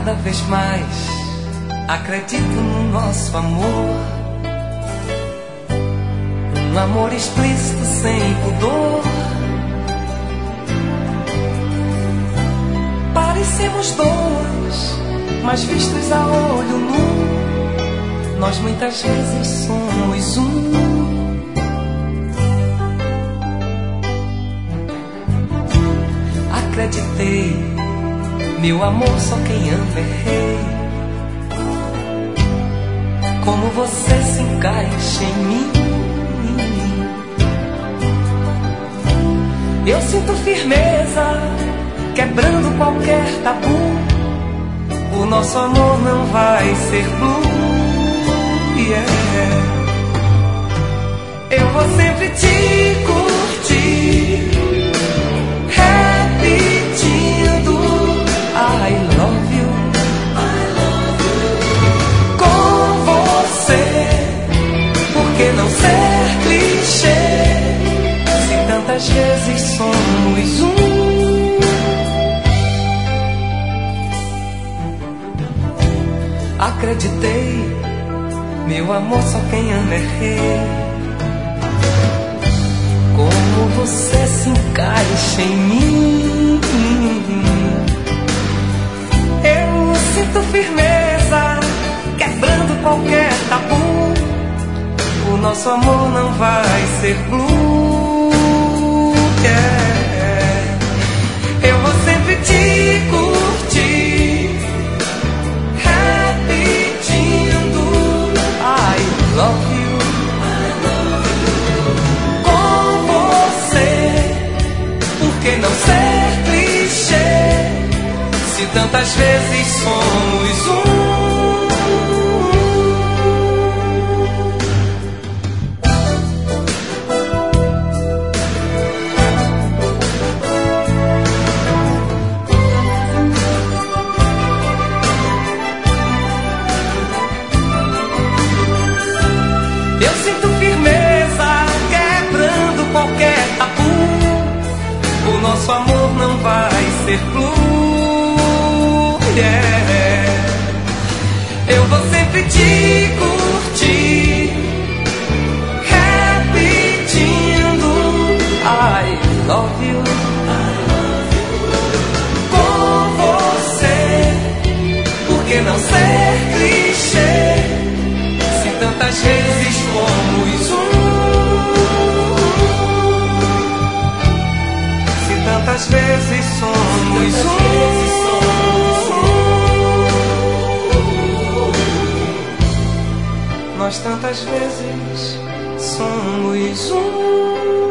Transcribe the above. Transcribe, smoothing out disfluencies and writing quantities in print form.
Cada vez mais acredito no nosso amor, um amor explícito sem pudor. Parecemos dois, mas vistos a olho nu, nós muitas vezes somos um. Acreditei, meu amor, só quem ama é rei. Como você se encaixa em mim, eu sinto firmeza, quebrando qualquer tabu. O nosso amor não vai ser blue, yeah. Eu vou sempre te curtir, repetindo I love you, I love you. Com você, por que não ser clichê, se tantas vezes somos um? Acreditei, meu amor, só quem ama é rei. Como você se encaixa em mim, eu sinto firmeza, quebrando qualquer tabu. O nosso amor não vai ser blue, yeah. Eu vou sempre te curtir, repetindo I love you. Não ser clichê, se tantas vezes somos um. Eu sinto firmeza, quebrando qualquer tabu. O nosso amor não vai ser blue, yeah. Eu vou sempre te curtir, repetindo I love you, com você. Por que não ser clichê, se tantas vezes fomos um? Tantas vezes somos um. Nós tantas vezes somos um.